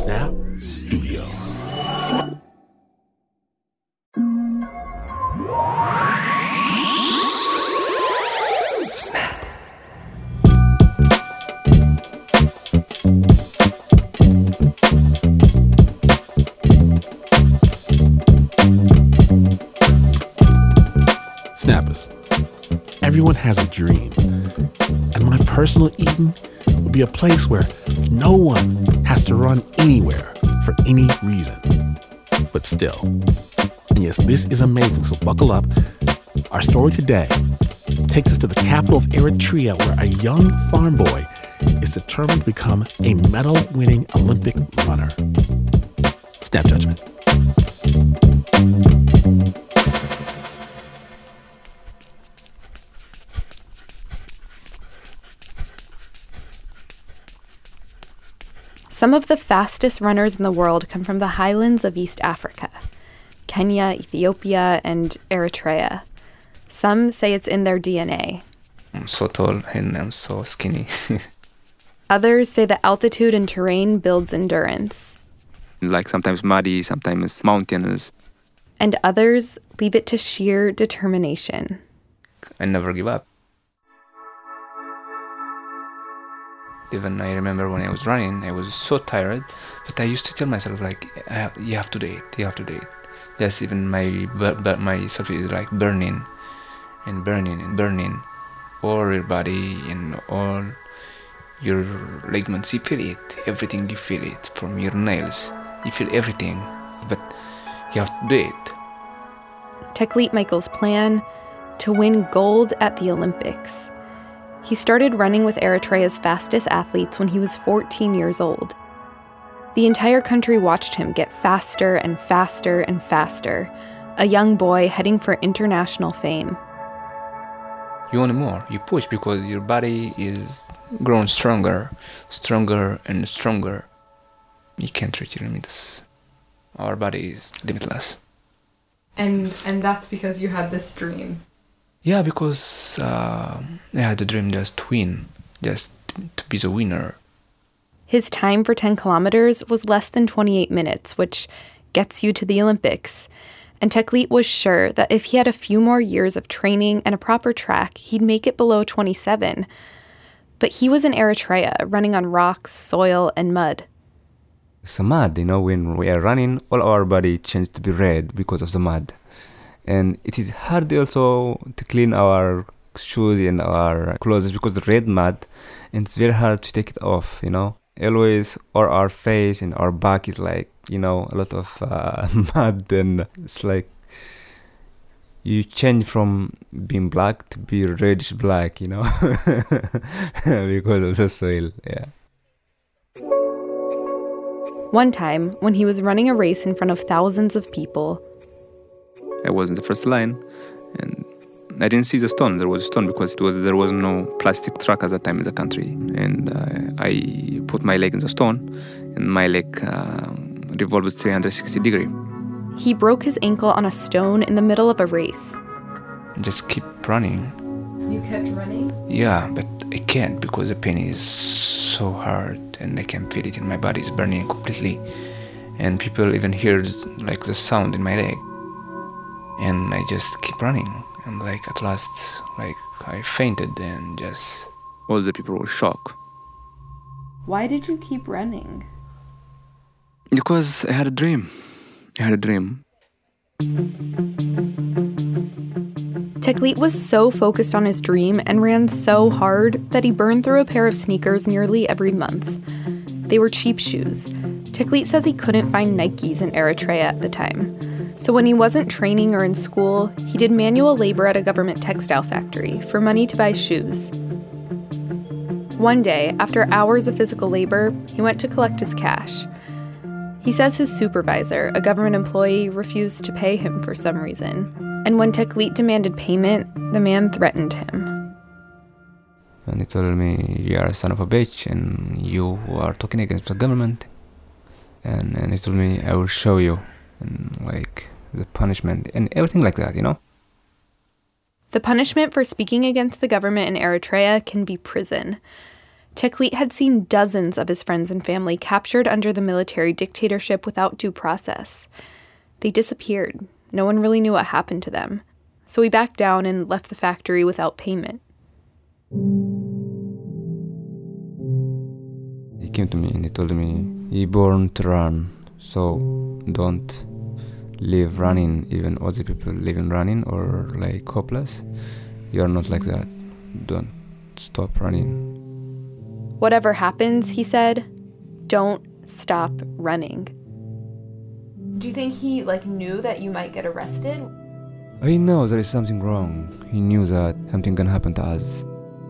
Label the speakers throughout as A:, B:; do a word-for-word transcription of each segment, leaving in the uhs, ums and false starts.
A: Snap Studios. Snap. Snappers, everyone has a dream, and my personal Eden would be a place where no one has to run anywhere for any reason. But still, and yes, this is amazing, so buckle up. Our story today takes us to the capital of Eritrea, where a young farm boy is determined to become a medal-winning Olympic runner. Snap Judgment.
B: Some of the fastest runners in the world come from the highlands of East Africa, Kenya, Ethiopia, and Eritrea. Some say it's in their D N A.
C: I'm so tall and I'm so skinny.
B: Others say the altitude and terrain builds endurance.
D: Like sometimes muddy, sometimes mountainous.
B: And others leave it to sheer determination.
C: I never give up. Even I remember when I was running, I was so tired, but I used to tell myself, like, I have, you have to do it, you have to do it. Just even my but myself is like burning and burning and burning. All your body and all your ligaments, you feel it, everything you feel it, from your nails, you feel everything, but you have to do it.
B: Teklit Michael's plan to win gold at the Olympics. He started running with Eritrea's fastest athletes when he was fourteen years old. The entire country watched him get faster and faster and faster, a young boy heading for international fame.
C: You want more, you push because your body is growing stronger, stronger and stronger. You can't reach your limits. Our body is limitless.
B: And and that's because you had this dream.
C: Yeah, because uh, I had a dream just to win, just to be the winner.
B: His time for ten kilometers was less than twenty-eight minutes, which gets you to the Olympics. And Teklit was sure that if he had a few more years of training and a proper track, he'd make it below twenty-seven. But he was in Eritrea, running on rocks, soil, and mud.
E: It's mud, you know, when we are running, all our body changes to be red because of the mud. And it is hard also to clean our shoes and our clothes because the red mud, and it's very hard to take it off, you know. Always, or our face and our back is like, you know, a lot of uh, mud, and it's like you change from being black to be reddish black, you know, because of the soil, yeah.
B: One time, when he was running a race in front of thousands of people,
D: I was in the first line, and I didn't see the stone. There was a stone because it was there was no plastic truck at that time in the country. And uh, I put my leg in the stone, and my leg uh, revolved three hundred sixty degrees.
B: He broke his ankle on a stone in the middle of a race.
C: Just keep running.
B: You kept running?
C: Yeah, but I can't because the pain is so hard, and I can feel it in my body. It's burning completely. And people even hear like the sound in my leg. And I just keep running, and like at last, like I fainted, and just
D: all the people were shocked.
B: Why did you keep running?
D: Because I had a dream. I had a dream.
B: Teklit was so focused on his dream and ran so hard that he burned through a pair of sneakers nearly every month. They were cheap shoes. Teklit says he couldn't find Nikes in Eritrea at the time. So when he wasn't training or in school, he did manual labor at a government textile factory for money to buy shoes. One day, after hours of physical labor, he went to collect his cash. He says his supervisor, a government employee, refused to pay him for some reason. And when Teklit demanded payment, the man threatened him.
E: And he told me, you are a son of a bitch, and you are talking against the government. And, and he told me, I will show you. And like the punishment and everything like that, you know?
B: The punishment for speaking against the government in Eritrea can be prison. Teklit had seen dozens of his friends and family captured under the military dictatorship without due process. They disappeared. No one really knew what happened to them. So he backed down and left the factory without payment.
E: He came to me and he told me, "You're born to run, so don't live running, even other people living running or like hopeless. You're not like that. Don't stop running."
B: Whatever happens, he said, don't stop running. Do you think he, like, knew that you might get arrested?
E: I know there is something wrong. He knew that something can happen to us.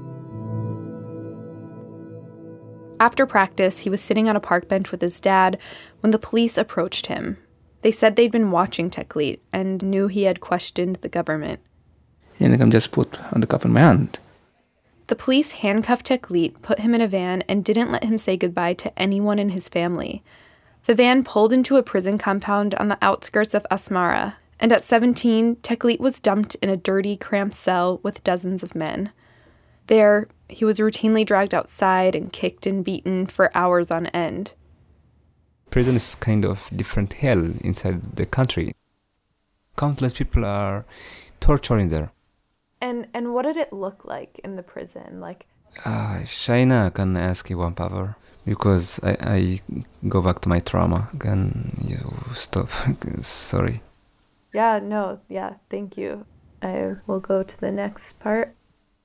B: After practice, he was sitting on a park bench with his dad when the police approached him. They said they'd been watching Teklit and knew he had questioned the government.
C: And I'm just put on the cuff in my hand.
B: The police handcuffed Teklit, put him in a van, and didn't let him say goodbye to anyone in his family. The van pulled into a prison compound on the outskirts of Asmara, and at seventeen, Teklit was dumped in a dirty, cramped cell with dozens of men. There, he was routinely dragged outside and kicked and beaten for hours on end.
E: Prison is kind of different hell inside the country. Countless people are torturing there.
B: And and what did it look like in the prison? Like,
E: uh, Shaina, can I ask you one favor? Because I, I go back to my trauma. Can you stop? Sorry.
B: Yeah, no, yeah, thank you. I will go to the next part.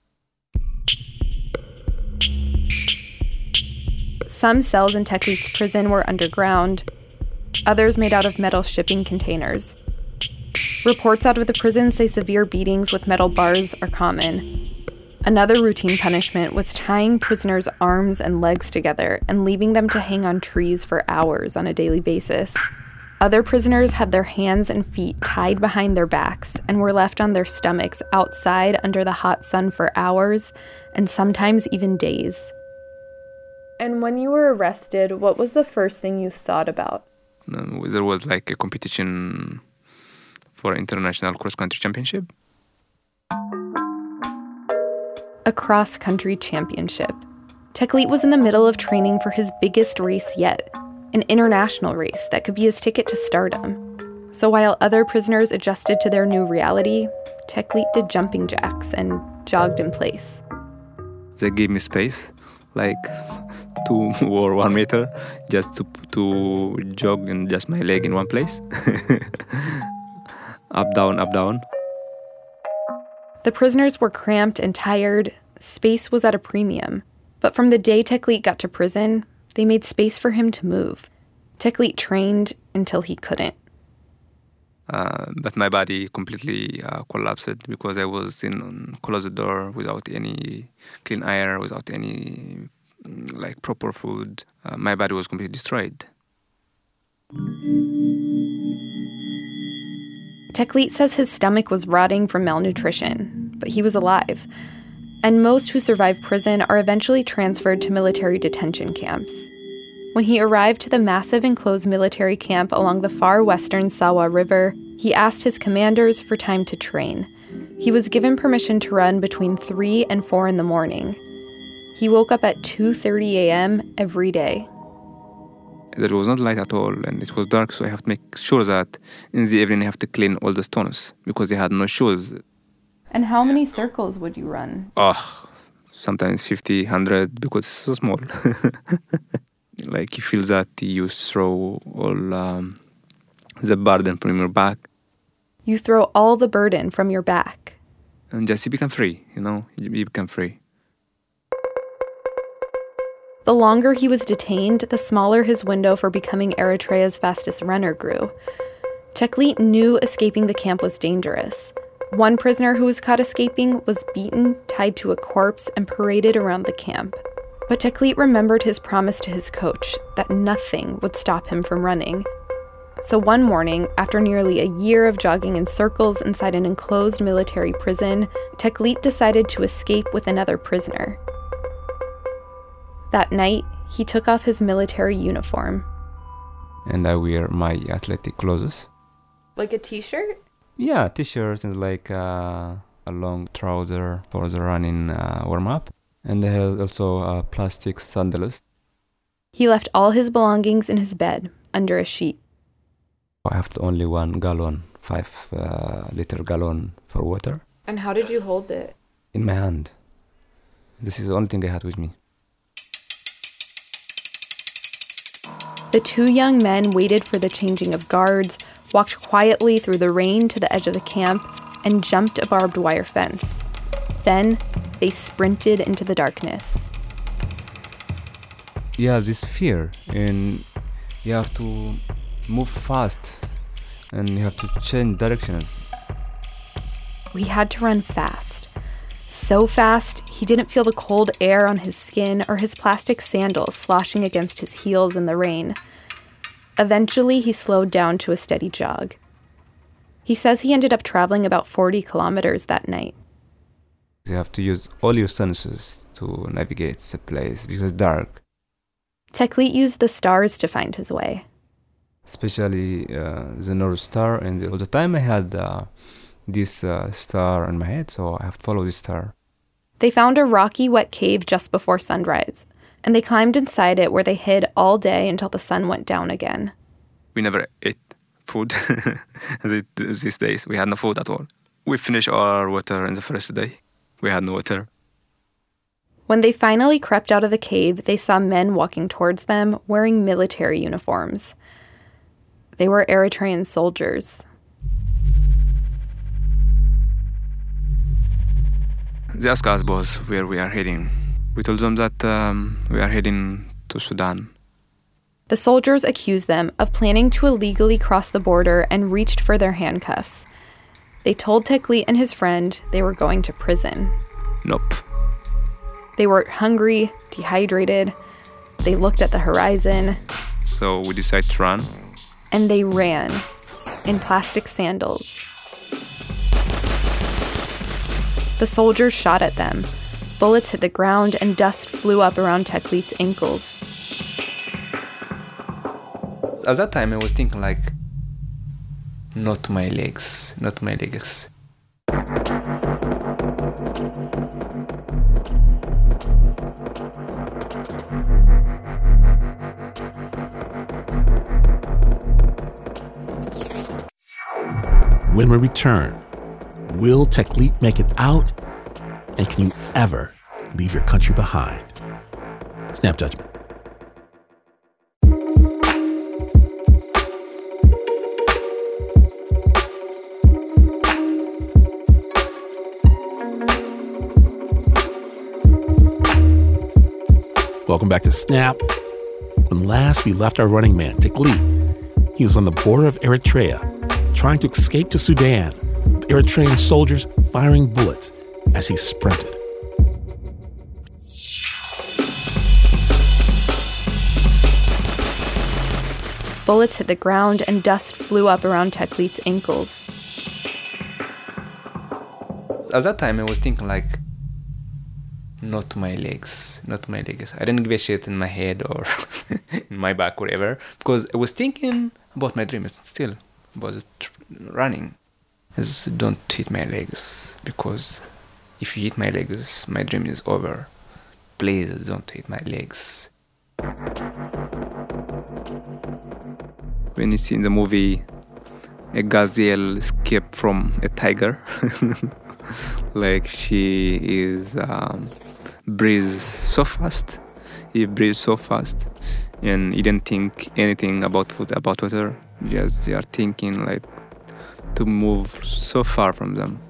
B: Some cells in Teklit's prison were underground, others made out of metal shipping containers. Reports out of the prison say severe beatings with metal bars are common. Another routine punishment was tying prisoners' arms and legs together and leaving them to hang on trees for hours on a daily basis. Other prisoners had their hands and feet tied behind their backs and were left on their stomachs outside under the hot sun for hours and sometimes even days. And when you were arrested, what was the first thing you thought about?
D: Um, there was like a competition for international cross-country championship.
B: A cross-country championship. Teklit was in the middle of training for his biggest race yet, an international race that could be his ticket to stardom. So while other prisoners adjusted to their new reality, Teklit did jumping jacks and jogged in place.
D: They gave me space, like two or one meter, just to to jog and just my leg in one place. Up, down, up, down.
B: The prisoners were cramped and tired. Space was at a premium. But from the day Teklit got to prison, they made space for him to move. Teklit trained until he couldn't.
D: Uh, but my body completely uh, collapsed because I was in closed door without any clean air, without any like proper food. Uh, my body was completely destroyed.
B: Teklit says his stomach was rotting from malnutrition, but he was alive. And most who survive prison are eventually transferred to military detention camps. When he arrived to the massive enclosed military camp along the far western Sawa River, he asked his commanders for time to train. He was given permission to run between three and four in the morning. He woke up at two thirty a.m. every day.
D: There was not light at all, and it was dark, so I have to make sure that in the evening I have to clean all the stones, because they had no shoes.
B: And how many circles would you run?
D: Oh, sometimes fifty, one hundred, because it's so small. Like you feel that you throw all um, the burden from your back.
B: You throw all the burden from your back.
D: And just you become free, you know, you become free.
B: The longer he was detained, the smaller his window for becoming Eritrea's fastest runner grew. Teklit knew escaping the camp was dangerous. One prisoner who was caught escaping was beaten, tied to a corpse, and paraded around the camp. But Teklit remembered his promise to his coach that nothing would stop him from running. So one morning, after nearly a year of jogging in circles inside an enclosed military prison, Teklit decided to escape with another prisoner. That night, he took off his military uniform.
E: And I wear my athletic clothes.
B: Like a t-shirt?
E: Yeah, t-shirt and like uh, a long trouser for the running uh, warm-up. And I had also uh, plastic sandals.
B: He left all his belongings in his bed, under a sheet.
E: I have only one gallon, five uh, liter gallon for water.
B: And how did you hold it?
E: In my hand. This is the only thing I had with me.
B: The two young men waited for the changing of guards, walked quietly through the rain to the edge of the camp, and jumped a barbed wire fence. Then they sprinted into the darkness.
E: You have this fear, and you have to move fast, and you have to change directions.
B: We had to run fast. So fast, he didn't feel the cold air on his skin or his plastic sandals sloshing against his heels in the rain. Eventually, he slowed down to a steady jog. He says he ended up traveling about forty kilometers that night.
E: You have to use all your senses to navigate the place because it's dark.
B: Teklit used the stars to find his way.
E: Especially uh, the North Star, and all the time I had uh, this uh, star in my head, so I have to follow this star.
B: They found a rocky, wet cave just before sunrise, and they climbed inside it where they hid all day until the sun went down again.
D: We never ate food these days. We had no food at all. We finished our water in the first day. We had no water.
B: When they finally crept out of the cave, they saw men walking towards them wearing military uniforms. They were Eritrean soldiers.
D: They asked us both where we are heading. We told them that um, we are heading to Sudan.
B: The soldiers accused them of planning to illegally cross the border and reached for their handcuffs. They told Teklit and his friend they were going to prison.
D: Nope.
B: They were hungry, dehydrated. They looked at the horizon.
D: So we decided to run.
B: And they ran in plastic sandals. The soldiers shot at them. Bullets hit the ground and dust flew up around Teklit's ankles.
C: At that time, I was thinking like, not my legs, not my legs.
A: When we return, will Teklit make it out? And can you ever leave your country behind? Snap Judgment. Welcome back to Snap. When last we left our running man, Teklit, he was on the border of Eritrea, trying to escape to Sudan, with Eritrean soldiers firing bullets as he sprinted.
B: Bullets hit the ground and dust flew up around Teklit's ankles.
C: At that time, I was thinking like, not my legs, not my legs. I didn't give a shit in my head or in my back, whatever, because I was thinking about my dreams still, about running. I just don't hit my legs, because if you hit my legs, my dream is over. Please don't hit my legs.
D: When you see in the movie a gazelle escape from a tiger, like she is um, breathes so fast, he breathes so fast, and he didn't think anything about food, about water. Just they are thinking like to move so far from them.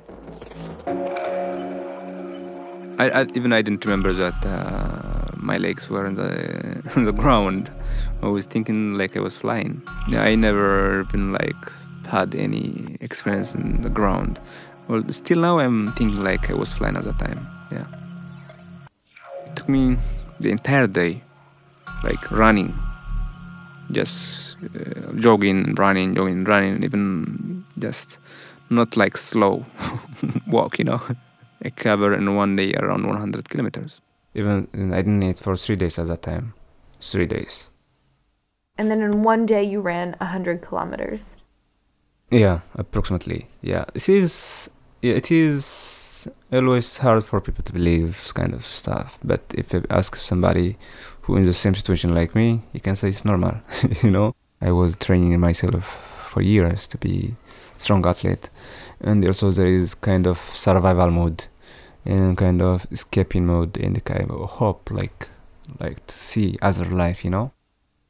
D: I, I even I didn't remember that uh, my legs were in the on the ground. I was thinking like I was flying. Yeah, I never even like had any experience in the ground. Well, still now I'm thinking like I was flying at that time. Yeah. It took me the entire day, like running, just uh, jogging, running, jogging, running, even just not like slow walk, you know. I covered in one day around one hundred kilometers.
E: Even I didn't eat for three days at that time. Three days.
B: And then in one day you ran one hundred kilometers.
E: Yeah, approximately. Yeah, it is. It is it's always hard for people to believe this kind of stuff. But if you ask somebody who in the same situation like me, you can say it's normal. You know, I was training myself for years to be strong athlete, and also there is kind of survival mode and kind of escaping mode and kind of hope, like like to see other life, you know.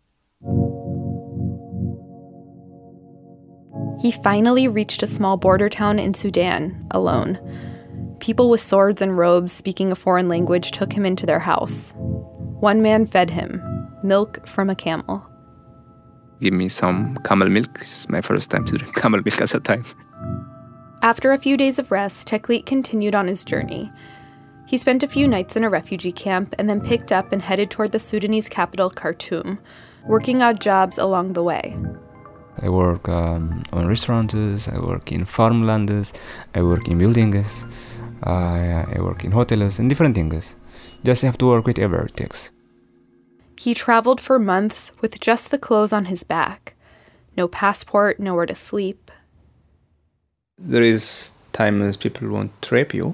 B: He finally reached a small border town in Sudan, alone. People with swords and robes speaking a foreign language took him into their house. One man fed him, milk from a camel.
D: Give me some camel milk. It's my first time to drink camel milk at that time.
B: After a few days of rest, Teklit continued on his journey. He spent a few nights in a refugee camp and then picked up and headed toward the Sudanese capital, Khartoum, working odd jobs along the way.
E: I work um, on restaurants, I work in farmlands, I work in buildings, uh, I work in hotels and different things. Just have to work with whatever it takes.
B: He traveled for months with just the clothes on his back. No passport, nowhere to sleep.
C: There is times people won't rape you.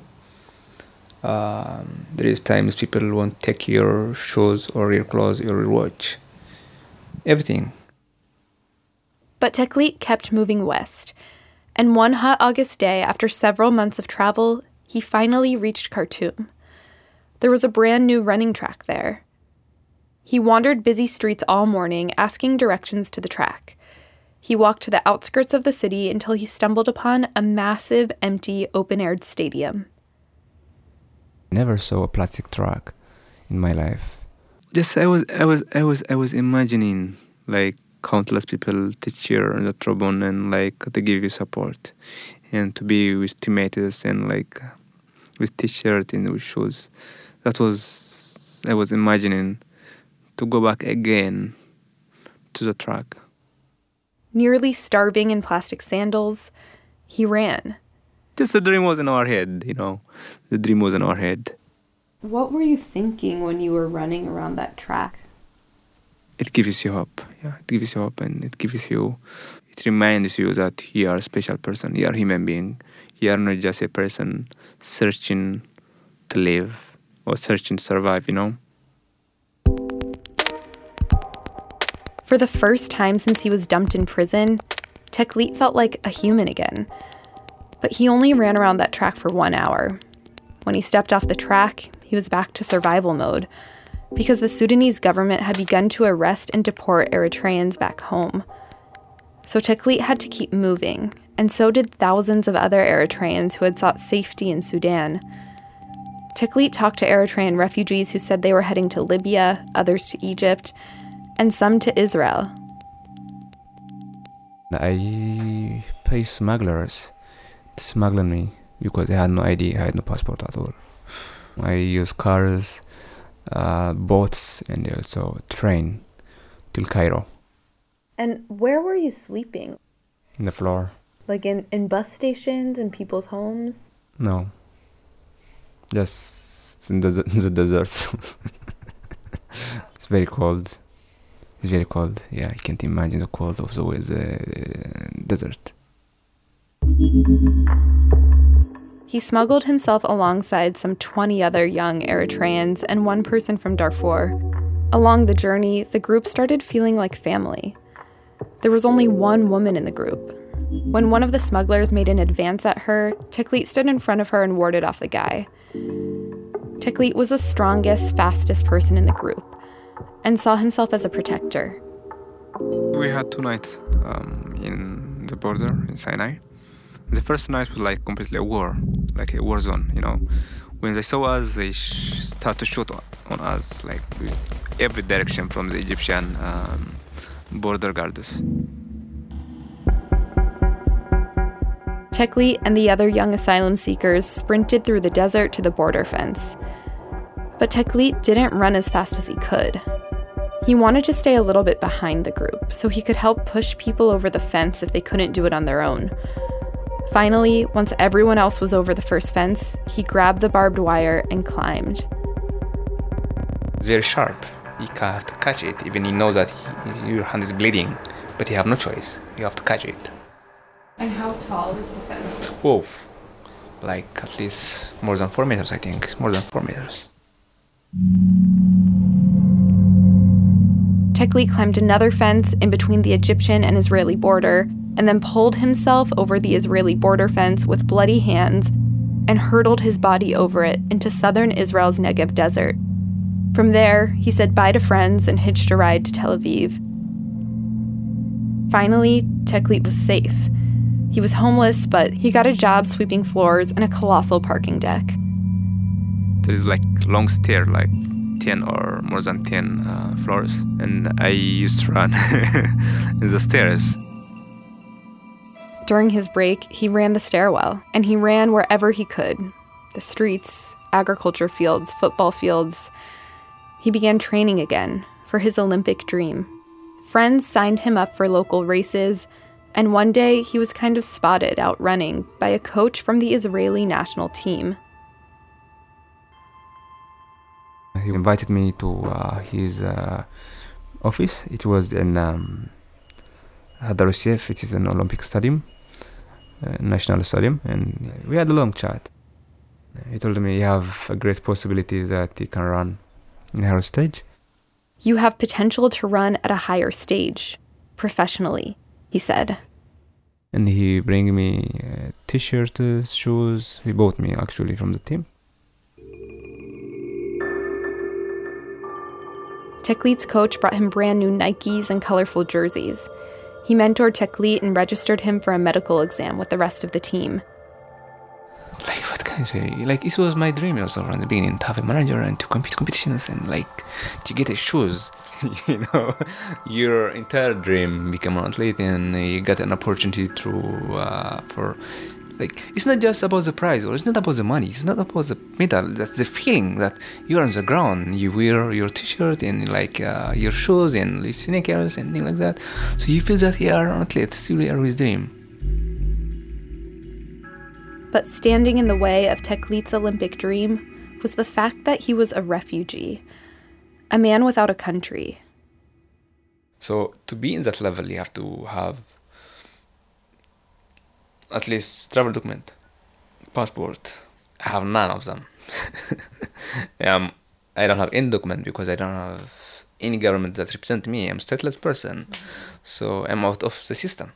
C: Um, there is times people won't take your shoes or your clothes or your watch. Everything.
B: But Teklit kept moving west, and one hot August day, after several months of travel, he finally reached Khartoum. There was a brand new running track there. He wandered busy streets all morning, asking directions to the track. He walked to the outskirts of the city until he stumbled upon a massive, empty, open-aired stadium.
E: Never saw a plastic track in my life.
D: Just I was I was I was I was imagining like countless people to cheer on the trombone and like to give you support, and to be with teammates and like with t-shirt and with shoes. That was I was imagining to go back again to the track.
B: Nearly starving in plastic sandals, he ran.
D: Just the dream was in our head, you know. The dream was in our head.
B: What were you thinking when you were running around that track?
D: It gives you hope. Yeah, it gives you hope, and it gives you, it reminds you that you are a special person. You are a human being. You are not just a person searching to live or searching to survive, you know.
B: For the first time since he was dumped in prison, Teklit felt like a human again. But he only ran around that track for one hour. When he stepped off the track, he was back to survival mode, because the Sudanese government had begun to arrest and deport Eritreans back home. So Teklit had to keep moving, and so did thousands of other Eritreans who had sought safety in Sudan. Teklit talked to Eritrean refugees who said they were heading to Libya, others to Egypt, and some to Israel.
E: I pay smugglers to smuggle me because I had no I D, I had no passport at all. I use cars, uh, boats, and also train till Cairo.
B: And where were you sleeping?
E: In the floor.
B: Like in, in bus stations and people's homes?
E: No. Just in the, in the desert. It's very cold. It's very cold. Yeah, I can't imagine the cold of the, the desert.
B: He smuggled himself alongside some twenty other young Eritreans and one person from Darfur. Along the journey, the group started feeling like family. There was only one woman in the group. When one of the smugglers made an advance at her, Teklit stood in front of her and warded off the guy. Teklit was the strongest, fastest person in the group, and saw himself as a protector.
D: We had two nights um, in the border in Sinai. The first night was like completely a war, like a war zone, you know. When they saw us, they sh- started to shoot on us, like with every direction from the Egyptian um, border guards.
B: Teklit and the other young asylum seekers sprinted through the desert to the border fence. But Teklit didn't run as fast as he could. He wanted to stay a little bit behind the group so he could help push people over the fence if they couldn't do it on their own. Finally, once everyone else was over the first fence, he grabbed the barbed wire and climbed.
C: It's very sharp. You have to catch it, even you know that he, your hand is bleeding, but you have no choice. You have to catch it.
B: And how tall is the fence?
C: Whoa, like at least more than four meters, I think, more than four meters.
B: Teklit climbed another fence in between the Egyptian and Israeli border, and then pulled himself over the Israeli border fence with bloody hands and hurtled his body over it into southern Israel's Negev desert. From there, he said bye to friends and hitched a ride to Tel Aviv. Finally, Teklit was safe. He was homeless, but he got a job sweeping floors in a colossal parking deck.
D: There is like long stair, like ten or more than ten uh, floors, and I used to run in the stairs.
B: During his break, he ran the stairwell, and he ran wherever he could. The streets, agriculture fields, football fields. He began training again for his Olympic dream. Friends signed him up for local races, and one day he was kind of spotted out running by a coach from the Israeli national team.
E: He invited me to uh, his uh, office. It was in um, Hadar Yosef. It is an Olympic stadium, uh, national stadium, and we had a long chat. He told me you have a great possibility that you can run in a higher stage.
B: You have potential to run at a higher stage, professionally, he said.
E: And he bring me a t-shirt, uh, shoes. He bought me actually from the team.
B: Teklit's coach brought him brand new Nikes and colorful jerseys. He mentored Teklit and registered him for a medical exam with the rest of the team.
C: Like, what can I say? Like, it was my dream also from the beginning to have a manager and to compete competitions and, like, to get a shoes. You know, your entire dream become an athlete and you got an opportunity to, uh, for, like, it's not just about the prize or it's not about the money. It's not about the medal. That's the feeling that you're on the ground. You wear your t-shirt and, like, uh, your shoes and sneakers and things like that. So you feel that you are an athlete. It's really a real dream.
B: But standing in the way of Teklit's Olympic dream was the fact that he was a refugee, a man without a country.
C: So to be in that level, you have to have at least travel document, passport. I have none of them. um, I don't have any document because I don't have any government that represents me. I'm a stateless person, so I'm out of the system.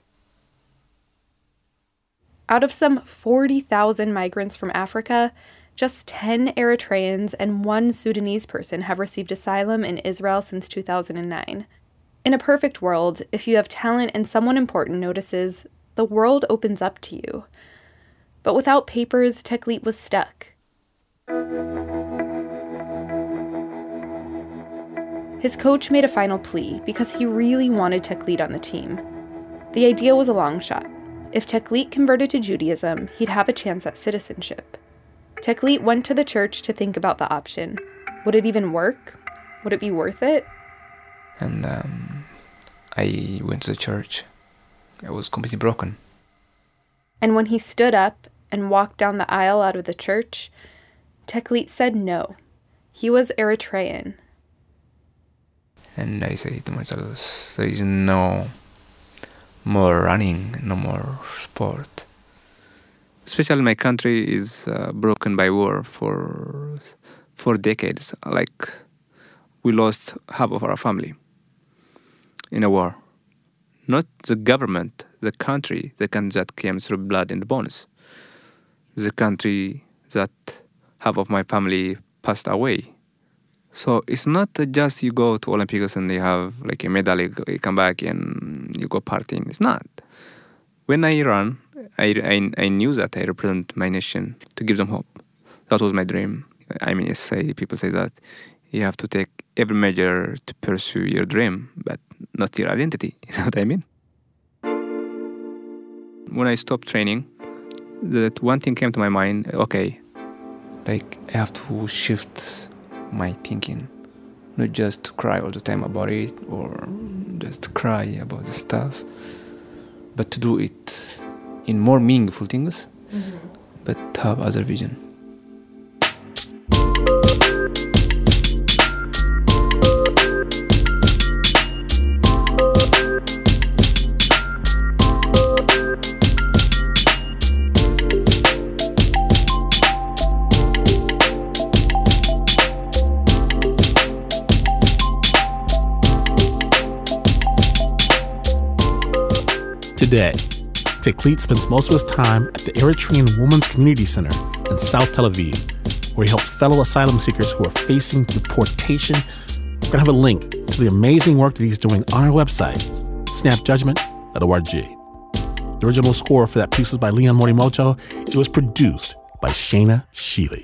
B: Out of some forty thousand migrants from Africa, just ten Eritreans and one Sudanese person have received asylum in Israel since two thousand nine. In a perfect world, if you have talent and someone important notices, the world opens up to you. But without papers, Teklit was stuck. His coach made a final plea because he really wanted Teklit on the team. The idea was a long shot. If Teklit converted to Judaism, he'd have a chance at citizenship. Teklit went to the church to think about the option. Would it even work? Would it be worth it?
C: And um, I went to the church. I was completely broken.
B: And when he stood up and walked down the aisle out of the church, Teklit said no. He was Eritrean.
C: And I said to myself, there is no more running, no more sport.
D: Especially my country is uh, broken by war for four decades. Like, we lost half of our family in a war. Not the government, the country, the country that came through blood and bones. The country that half of my family passed away. So it's not just you go to Olympics and you have like a medal, you come back and you go partying. It's not. When I run, I, I, I knew that I represent my nation to give them hope. That was my dream. I mean, say people say that you have to take every measure to pursue your dream, but not your identity. You know what I mean? When I stopped training, that one thing came to my mind. Okay,
C: like I have to shift my thinking, not just to cry all the time about it or just cry about the stuff, but to do it in more meaningful things, mm-hmm. but have other vision.
A: Today, Teklit spends most of his time at the Eritrean Women's Community Center in South Tel Aviv, where he helps fellow asylum seekers who are facing deportation. We're going to have a link to the amazing work that he's doing on our website, snap judgment dot org. The original score for that piece was by Leon Morimoto. It was produced by Shayna Sheely.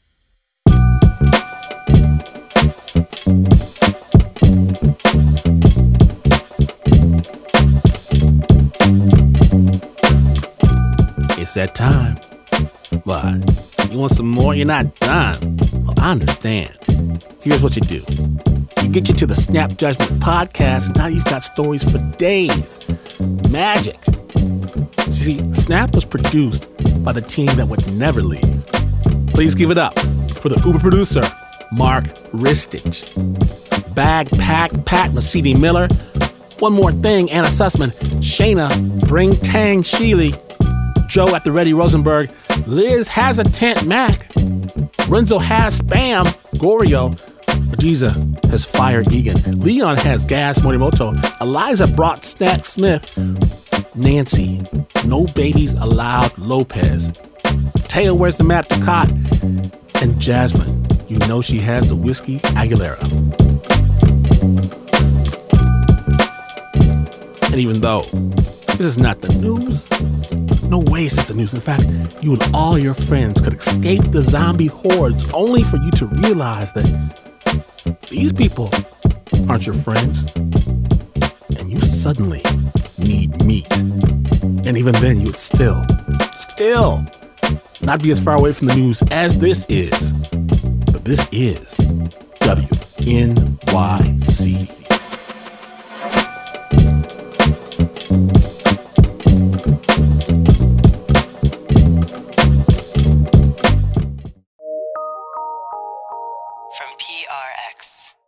A: It's that time. What? You want some more? You're not done. Well, I understand. Here's what you do. You get you to the Snap Judgment podcast, and now you've got stories for days. Magic. See, Snap was produced by the team that would never leave. Please give it up for the Uber producer, Mark Ristich. Bag Pack Pat Mesiti Miller. One more thing, Anna Sussman, Shayna Bring Tang Sheely, Joe at the Ready Rosenberg, Liz has a tent Mac, Renzo has spam Gorio, Adiza has fire Egan, Leon has gas Morimoto, Eliza brought Snack Smith, Nancy, no babies allowed Lopez, Taya wears the map to Cot, and Jasmine, you know she has the whiskey Aguilera. And even though this is not the news, no way is this the news. In fact, you and all your friends could escape the zombie hordes only for you to realize that these people aren't your friends. And you suddenly need meat. And even then, you would still, still not be as far away from the news as this is. But this is W N Y C.
F: From P R X.